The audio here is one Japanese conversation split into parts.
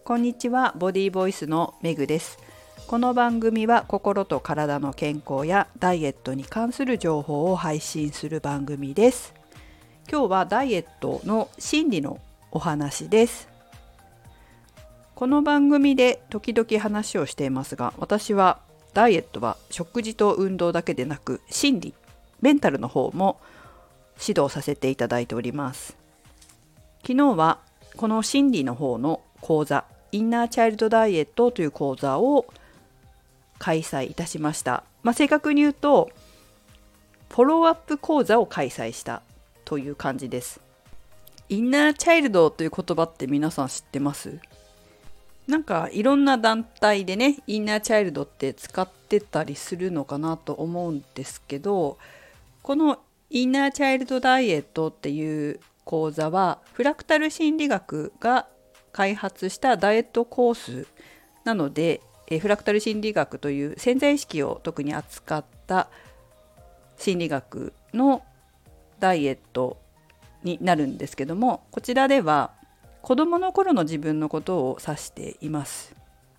こんにちは、ボディーボイスのメグです。この番組は心と体の健康やダイエットに関する情報を配信する番組です。今日はダイエットの心理のお話です。この番組で時々話をしていますが、私はダイエットは食事と運動だけでなく心理、メンタルの方も指導させていただいております。昨日はこの心理の方の講座、インナーチャイルドダイエットという講座を開催いたしました。正確に言うとフォローアップ講座を開催したという感じです。インナーチャイルドという言葉って皆さん知ってます？なんかいろんな団体でね、インナーチャイルドって使ってたりするのかなと思うんですけど、このインナーチャイルドダイエットっていう講座はフラクタル心理学が開発したダイエットコースなので、フラクタル心理学という潜在意識を特に扱った心理学のダイエットになるんですけども、こちらでは子どもの頃の自分のことを指しています。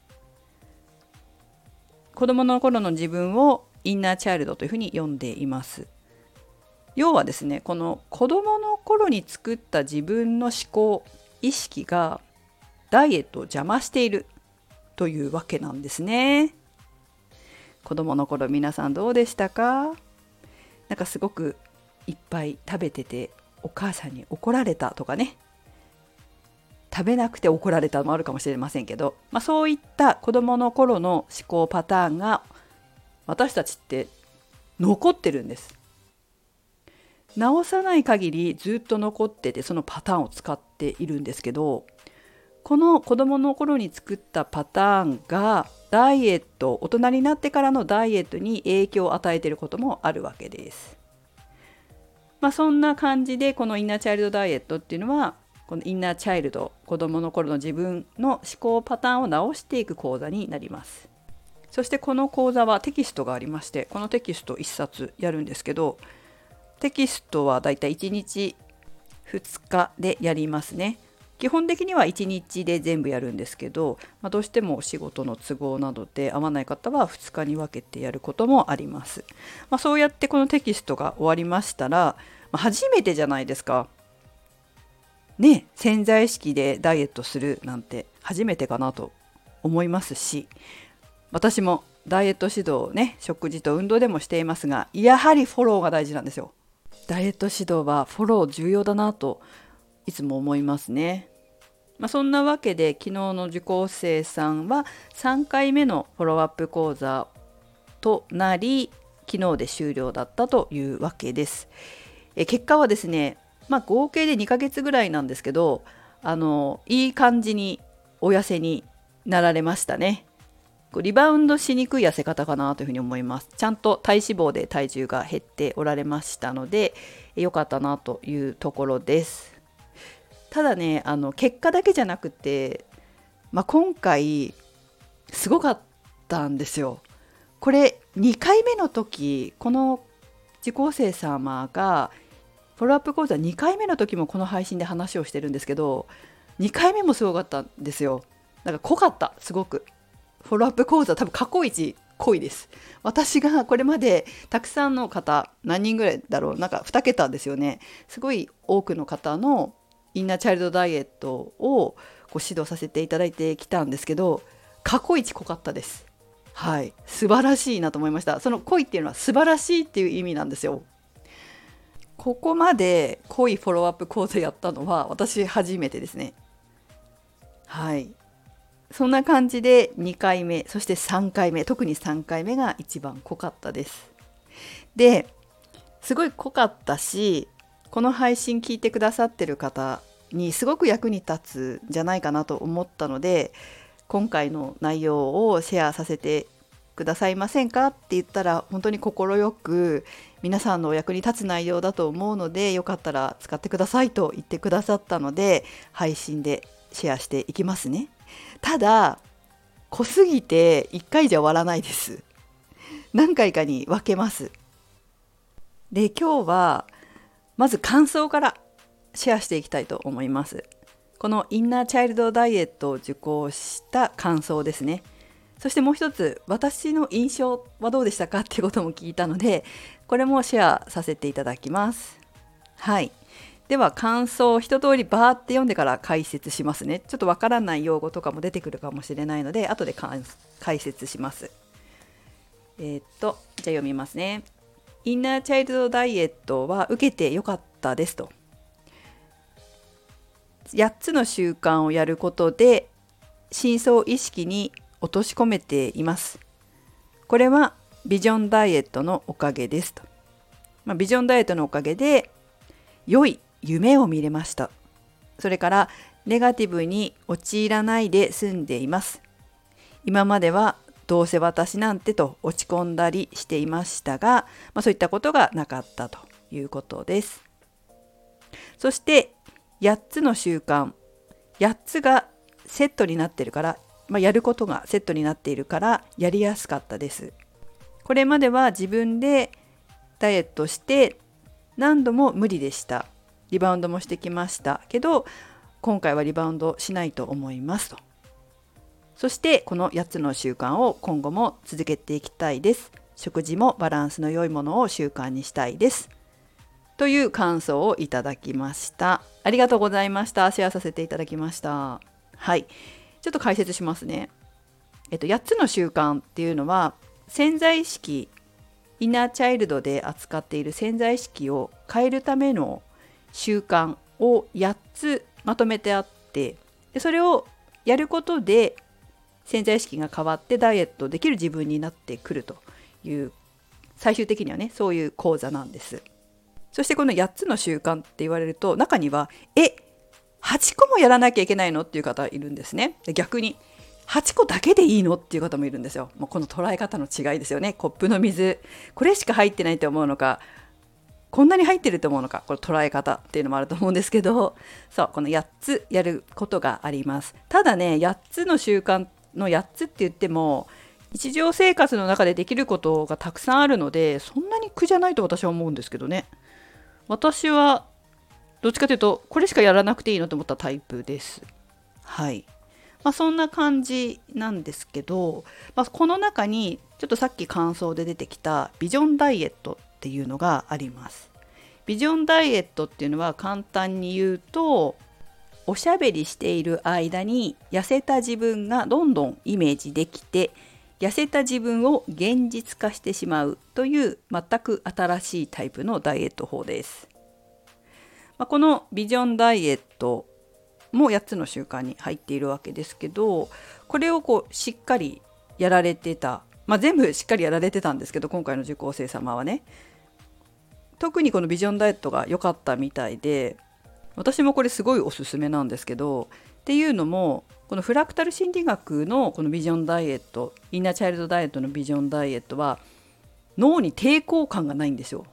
子どもの頃の自分をインナーチャイルドというふうに呼んでいます。要はですね、この子どもの頃に作った自分の思考、意識がダイエットを邪魔しているというわけなんですね。子どもの頃皆さんどうでしたか？なんかすごくいっぱい食べててお母さんに怒られたとかね、食べなくて怒られたのもあるかもしれませんけど、そういった子どもの頃の思考パターンが私たちって残ってるんです。直さない限りずっと残ってて、そのパターンを使っているんですけど、この子どもの頃に作ったパターンがダイエット、大人になってからのダイエットに影響を与えていることもあるわけです。そんな感じでこのインナーチャイルドダイエットっていうのは、このインナーチャイルド、子どもの頃の自分の思考パターンを直していく講座になります。そしてこの講座はテキストがありまして、このテキスト1冊やるんですけど、テキストはだいたい1日2日でやりますね。基本的には1日で全部やるんですけど、どうしてもお仕事の都合などで合わない方は2日に分けてやることもあります。そうやってこのテキストが終わりましたら、初めてじゃないですか。ね、潜在意識でダイエットするなんて初めてかなと思いますし、私もダイエット指導をね、食事と運動でもしていますが、やはりフォローが大事なんですよ。ダイエット指導はフォロー重要だなといつも思いますね。そんなわけで昨日の受講生さんは3回目のフォローアップ講座となり、昨日で終了だったというわけです。結果はですね、合計で2ヶ月ぐらいなんですけど、いい感じにお痩せになられましたね。リバウンドしにくい痩せ方かなというふうに思います。ちゃんと体脂肪で体重が減っておられましたので、良かったなというところです。ただね、結果だけじゃなくて、今回すごかったんですよ。これ2回目の時、この受講生様がフォローアップ講座2回目の時もこの配信で話をしてるんですけど、2回目もすごかったんですよ。なんか濃かった、すごく。フォローアップ講座多分過去一濃いです。私がこれまでたくさんの方、何人ぐらいだろう、なんか2桁ですよね。すごい多くの方のインナーチャイルドダイエットを指導させていただいてきたんですけど、過去一濃かったです。はい、素晴らしいなと思いました。その濃いっていうのは素晴らしいっていう意味なんですよ。ここまで濃いフォローアップ講座やったのは私初めてですね。はい、そんな感じで2回目、そして3回目、特に3回目が一番濃かったです。で、すごい濃かったし、この配信聞いてくださってる方にすごく役に立つんじゃないかなと思ったので、今回の内容をシェアさせてくださいませんかって言ったら、本当に快く皆さんのお役に立つ内容だと思うので、よかったら使ってくださいと言ってくださったので、配信でシェアしていきますね。ただ濃すぎて1回じゃ終わらないです。何回かに分けます。で、今日はまず感想からシェアしていきたいと思います。 このインナーチャイルドダイエットを受講した感想ですね。そしてもう一つ、私の印象はどうでしたかっていうことも聞いたので、これもシェアさせていただきます。はい。では感想を一通りバーって読んでから解説しますね。ちょっとわからない用語とかも出てくるかもしれないので、後で解説します。じゃあ読みますね。インナーチャイルドダイエットは受けてよかったですと。8つの習慣をやることで深層意識に落とし込めています。これはビジョンダイエットのおかげですと。ビジョンダイエットのおかげで良い夢を見れました。それからネガティブに陥らないで済んでいます。今まではどうせ私なんてと落ち込んだりしていましたが、そういったことがなかったということです。そして8つの習慣、8つがセットになっているから、やることがセットになっているからやりやすかったです。これまでは自分でダイエットして何度も無理でした。リバウンドもしてきましたけど、今回はリバウンドしないと思いますと。そしてこの8つの習慣を今後も続けていきたいです。食事もバランスの良いものを習慣にしたいです。という感想をいただきました。ありがとうございました。シェアさせていただきました。はい。ちょっと解説しますね。8つの習慣っていうのは、潜在意識、インナーチャイルドで扱っている潜在意識を変えるための習慣を8つまとめてあって、でそれをやることで潜在意識が変わってダイエットできる自分になってくるという、最終的にはね、そういう講座なんです。そしてこの8つの習慣って言われると、中には8個もやらなきゃいけないのっていう方いるんですね。で逆に8個だけでいいのっていう方もいるんですよ。もうこの捉え方の違いですよね。コップの水これしか入ってないと思うのか、こんなに入ってると思うのか、これ捉え方っていうのもあると思うんですけど、そう、この8つやることがあります。ただね、8つの習慣の8つって言っても日常生活の中でできることがたくさんあるので、そんなに苦じゃないと私は思うんですけどね。私はどっちかというとこれしかやらなくていいのと思ったタイプです。はい。そんな感じなんですけど、この中にちょっとさっき感想で出てきたビジョンダイエットっていうのがあります。ビジョンダイエットっていうのは簡単に言うと、おしゃべりしている間に痩せた自分がどんどんイメージできて、痩せた自分を現実化してしまうという全く新しいタイプのダイエット法です。このビジョンダイエットも8つの習慣に入っているわけですけど、これをしっかりやられてた、全部しっかりやられてたんですけど、今回の受講生様はね、特にこのビジョンダイエットが良かったみたいで、私もこれすごいおすすめなんですけど、っていうのもこのフラクタル心理学のこのビジョンダイエット、インナーチャイルドダイエットのビジョンダイエットは脳に抵抗感がないんですよ。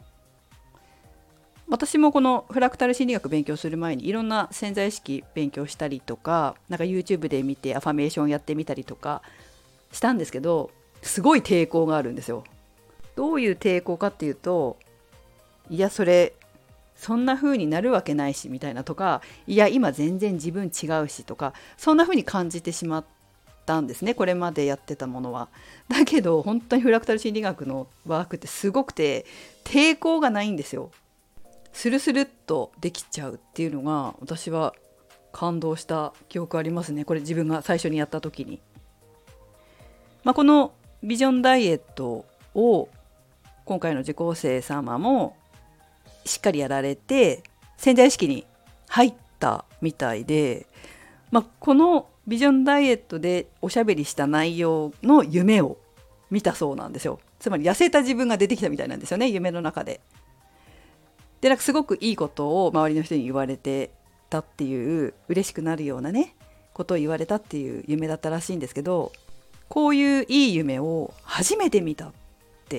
私もこのフラクタル心理学勉強する前にいろんな潜在意識勉強したりとか、YouTube で見てアファメーションやってみたりとかしたんですけど、すごい抵抗があるんですよ。どういう抵抗かっていうと、いやそれそんな風になるわけないしみたいなとか、いや今全然自分違うしとか、そんな風に感じてしまったんですね、これまでやってたものは。だけど本当にフラクタル心理学のワークってすごくて、抵抗がないんですよ。スルスルっとできちゃうっていうのが私は感動した記憶ありますね。これ自分が最初にやった時に、このビジョンダイエットを今回の受講生様もしっかりやられて潜在意識に入ったみたいで、このビジョンダイエットでおしゃべりした内容の夢を見たそうなんですよ。つまり痩せた自分が出てきたみたいなんですよね、夢の中で。ですごくいいことを周りの人に言われてたっていう、嬉しくなるようなねことを言われたっていう夢だったらしいんですけど、こういういい夢を初めて見たって、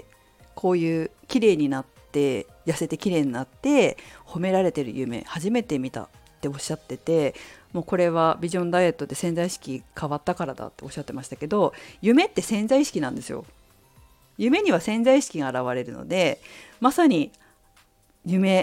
こういう綺麗になって痩せて綺麗になって褒められてる夢初めて見たっておっしゃってて、もうこれはビジョンダイエットで潜在意識変わったからだっておっしゃってましたけど、夢って潜在意識なんですよ。夢には潜在意識が現れるので、まさに夢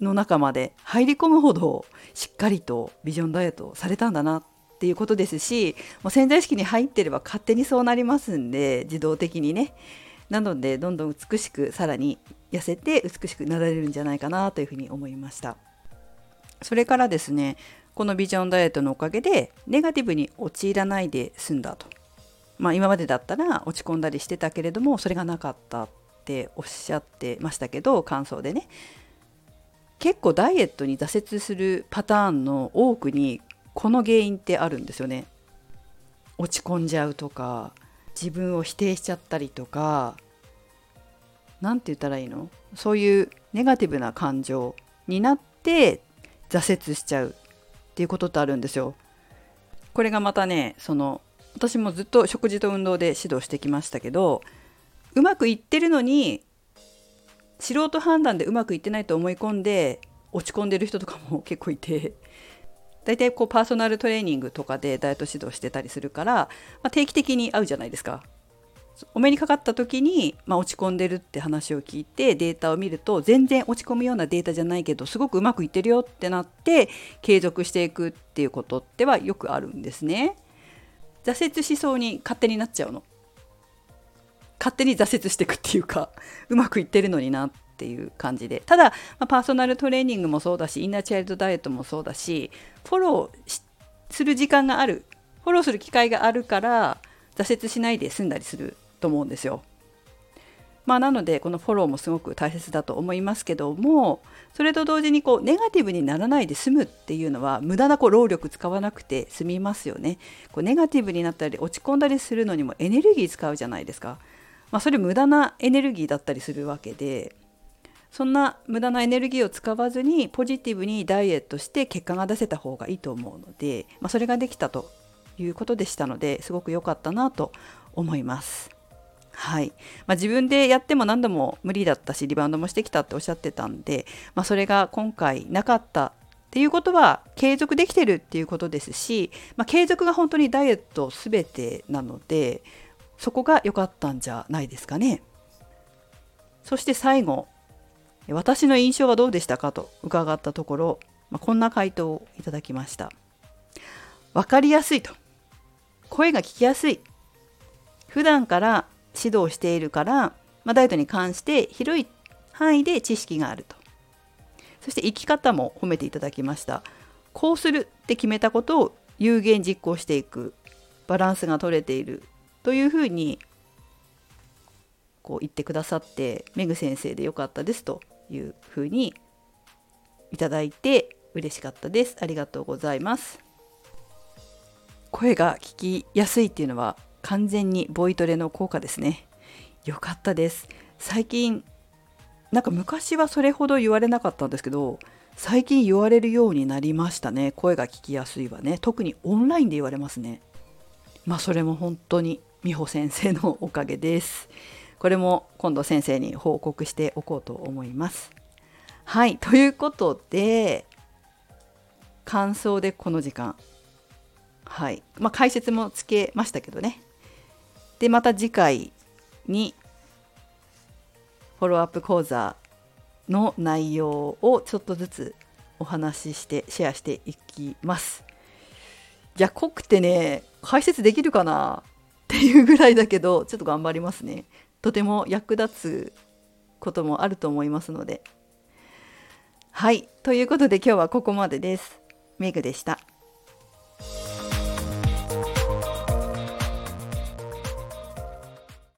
の中まで入り込むほどしっかりとビジョンダイエットをされたんだなっていうことですし、もう潜在意識に入ってれば勝手にそうなりますんで、自動的にね。なのでどんどん美しく、さらに痩せて美しくなられるんじゃないかなというふうに思いました。それからですね、このビジョンダイエットのおかげでネガティブに陥らないで済んだと。今までだったら落ち込んだりしてたけれども、それがなかったっておっしゃってましたけど、感想でね。結構ダイエットに挫折するパターンの多くにこの原因ってあるんですよね。落ち込んじゃうとか、自分を否定しちゃったりとか、なんて言ったらいいの？そういうネガティブな感情になって挫折しちゃうっていうことってあるんですよ。これがまたね、私もずっと食事と運動で指導してきましたけど、うまくいってるのに素人判断でうまくいってないと思い込んで落ち込んでる人とかも結構いて、だいたいパーソナルトレーニングとかでダイエット指導してたりするから、定期的に会うじゃないですか。お目にかかった時に、落ち込んでるって話を聞いてデータを見ると、全然落ち込むようなデータじゃないけどすごくうまくいってるよってなって継続していくっていうことってはよくあるんですね。挫折しそうに勝手になっちゃうの。勝手に挫折していくっていうか、うまくいってるのになっていう感じで。ただ、パーソナルトレーニングもそうだし、インナーチャイルドダイエットもそうだし、フォローする時間がある、フォローする機会があるから挫折しないで済んだりすると思うんですよ。なのでこのフォローもすごく大切だと思いますけども、それと同時にネガティブにならないで済むっていうのは無駄な労力使わなくて済みますよね。ネガティブになったり落ち込んだりするのにもエネルギー使うじゃないですか。それ無駄なエネルギーだったりするわけで、そんな無駄なエネルギーを使わずにポジティブにダイエットして結果が出せた方がいいと思うので、それができたということでしたので、すごく良かったなと思います。はい。自分でやっても何度も無理だったし、リバウンドもしてきたっておっしゃってたんで、それが今回なかったっていうことは継続できてるっていうことですし、継続が本当にダイエット全てなので、そこが良かったんじゃないですかね。そして最後、私の印象はどうでしたかと伺ったところ、こんな回答をいただきました。わかりやすいと。声が聞きやすい。普段から指導しているから、ダイエットに関して広い範囲で知識があると。そして生き方も褒めていただきました。こうするって決めたことを有言実行していく。バランスが取れているというふうに言ってくださって、メグ先生でよかったですというふうにいただいて嬉しかったです。ありがとうございます。声が聞きやすいっていうのは完全にボイトレの効果ですね。よかったです。最近昔はそれほど言われなかったんですけど、最近言われるようになりましたね。声が聞きやすいわね。特にオンラインで言われますね。それも本当に美穂先生のおかげです。これも今度先生に報告しておこうと思います。はい、ということで感想でこの時間、はい、解説もつけましたけどね。でまた次回にフォローアップ講座の内容をちょっとずつお話ししてシェアしていきます。いや、濃くてね、解説できるかなっていうぐらいだけど、ちょっと頑張りますね。とても役立つこともあると思いますので。はい、ということで今日はここまでです。メグでした。